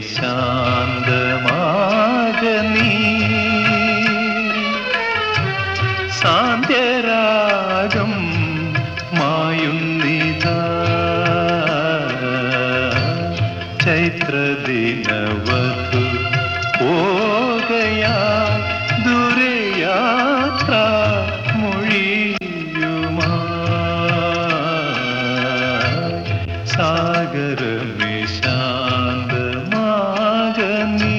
ശാന്തമാകനീ സാന്ധ്യരാഗം മായുന്നിതാ ചൈത്രദിനവധു പോകയാൽ ദൂരയാത്ര മൊഴിയുമായി സാഗരമേ ശാന്തമാകനീ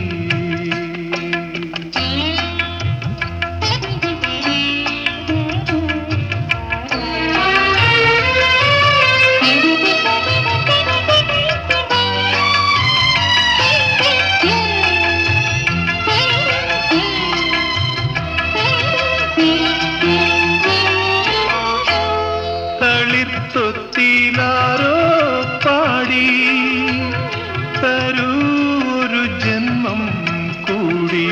തൊത്തിലാരോ പാടി തരൂ ഒരു ജന്മം കൂടി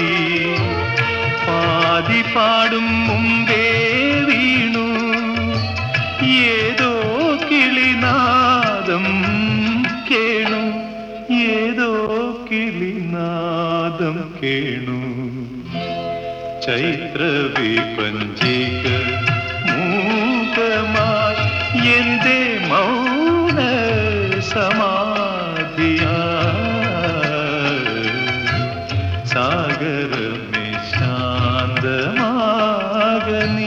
പാതി പാടും മുമ്പേ വീണു ഏതോ കിളിനാദം കേണു ഏതോ കിളിനാദം കേണു ചൈത്രവിപഞ്ചിക മൂകമായി എന്റെ മൗന സമാധിയാ സാഗരമേ ശാന്തമാകനീ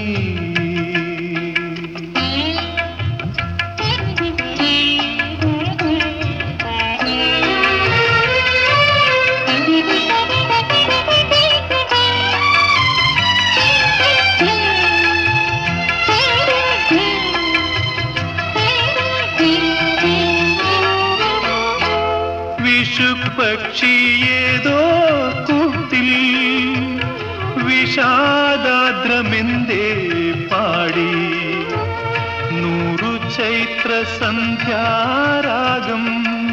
വിഷുപക്ഷിയേതോ കൂട്ടിൽ വിഷാദാദ്രമെന്തേ പാടി 100 ചൈത്ര സന്ധ്യാരാഗം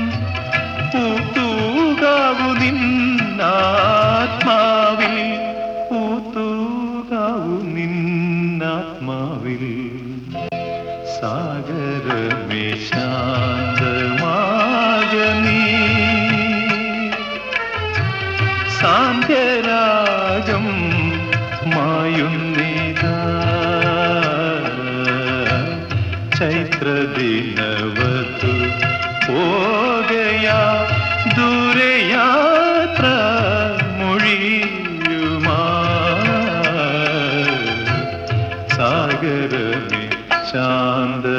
പൂത്തൂകാവു നിന്നാത്മാവിൽ പൂത്തൂകാവു നിന്നാത്മാവിൽ സാഗരമേ ശാന്തമാകനീ സാന്ധ്യരാഗം മായുന്നിതാ ചൈത്രദിനവധു പോകയാ ദൂരയാത്ര മൊഴിയുമായി സാഗരമേ ശാന്ത